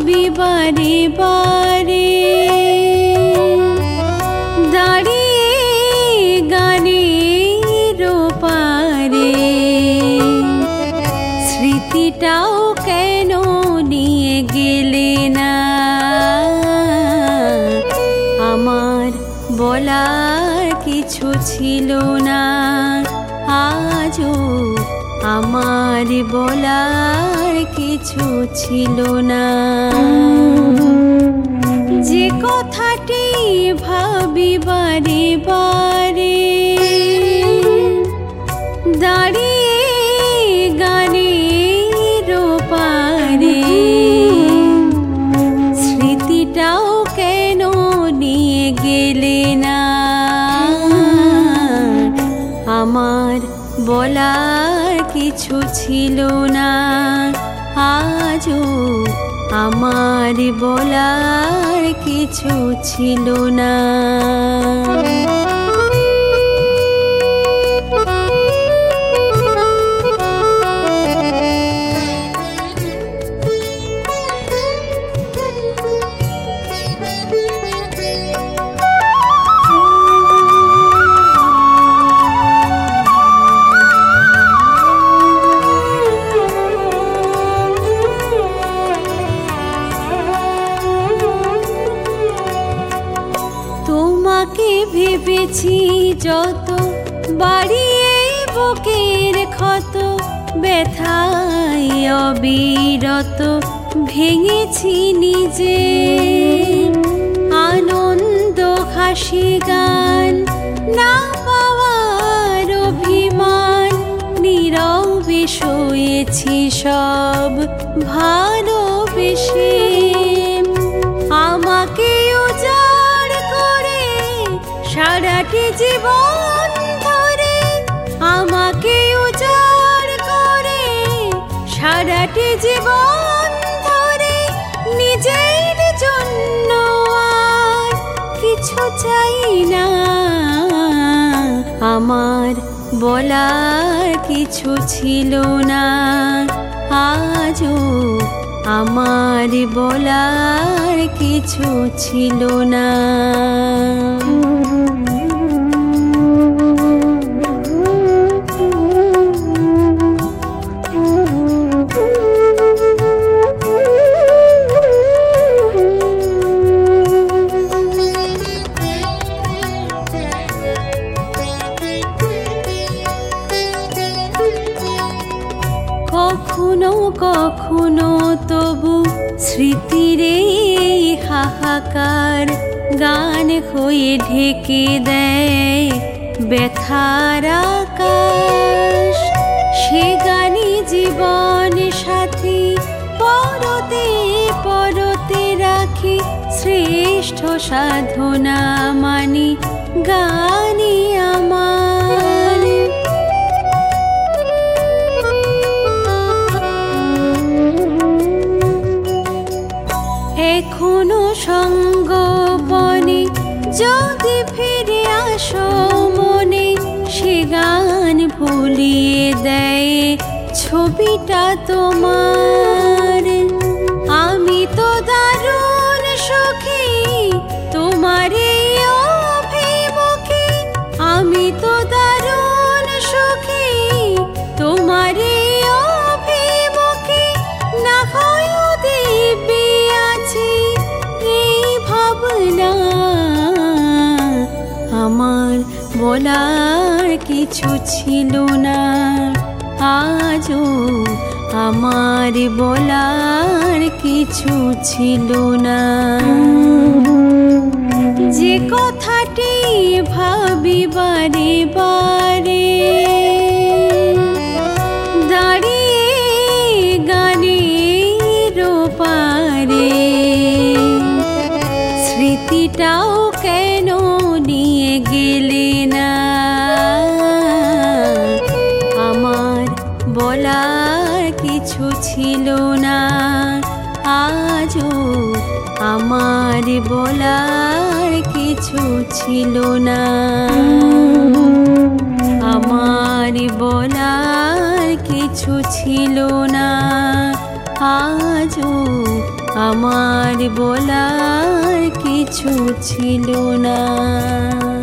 ভাবি বারে বারে দাঁড়িয়ে গানের পারে স্মৃতিটাও কেন নিয়ে গেলে না আমার বলার কিছু ছিল না আজও আমার বলার কিছু ছিল না যে কথাটি ভাবি বারে বারে দাঁড়িয়ে গানের পারে স্মৃতিটাও কেন নিয়ে গেলে না আমার বলার কিছু ছিল না আজও আমার বলার কিছু ছিল না তোমাকে ভেবেছি যত বাড়িয়ে বুকের ক্ষত ব্যথায় অবিরত ভেঙেছি নিজে আনন্দ হাসি গান না পাওয়ার অভিমান নীরবে সয়েছি সব ভালোবেসে আমাকে সারাটি জীবন ধরে আমাকে উজাড় করে সারাটি জীবন ধরে নিজের জন্য আর কিছু চাই না আমার বলার কিছু ছিল না আজও আমার বলার কিছু ছিল না কখনো কখনো তবু স্মৃতিরে হাহাকার গান হয়ে ঢেকে দেয় ব্যথার আকাশ সে গানই জীবন সাথী পরতে পরতে রাখি শ্রেষ্ঠ সাধনা মানি গানই আমার এখনো সঙ্গবনে যদি ফিরে আসো মনে সে গান ভুলিয়ে দেয় ছবিটা তোমার আমি তো দারুণ সুখী তোমার এই অভিমুখে আমি তো দারুণ সুখী তোমার এই অভিমুখে না হয় দিব্যি আছে এই ভাবনা আমার বলার কিছু ছিল না আজও আমার বলার কিছু ছিল না যে কথাটি ভাবি বারে বারে দাঁড়িয়ে গানের পারে স্মৃতিটাও কেন নিয়ে গেলে না আমার বলার কিছু ছিল না আজও আমার বলার কিছু ছিল না আমার বলার কিছু ছিল না আজও আমার বলার কিছু ছিল না।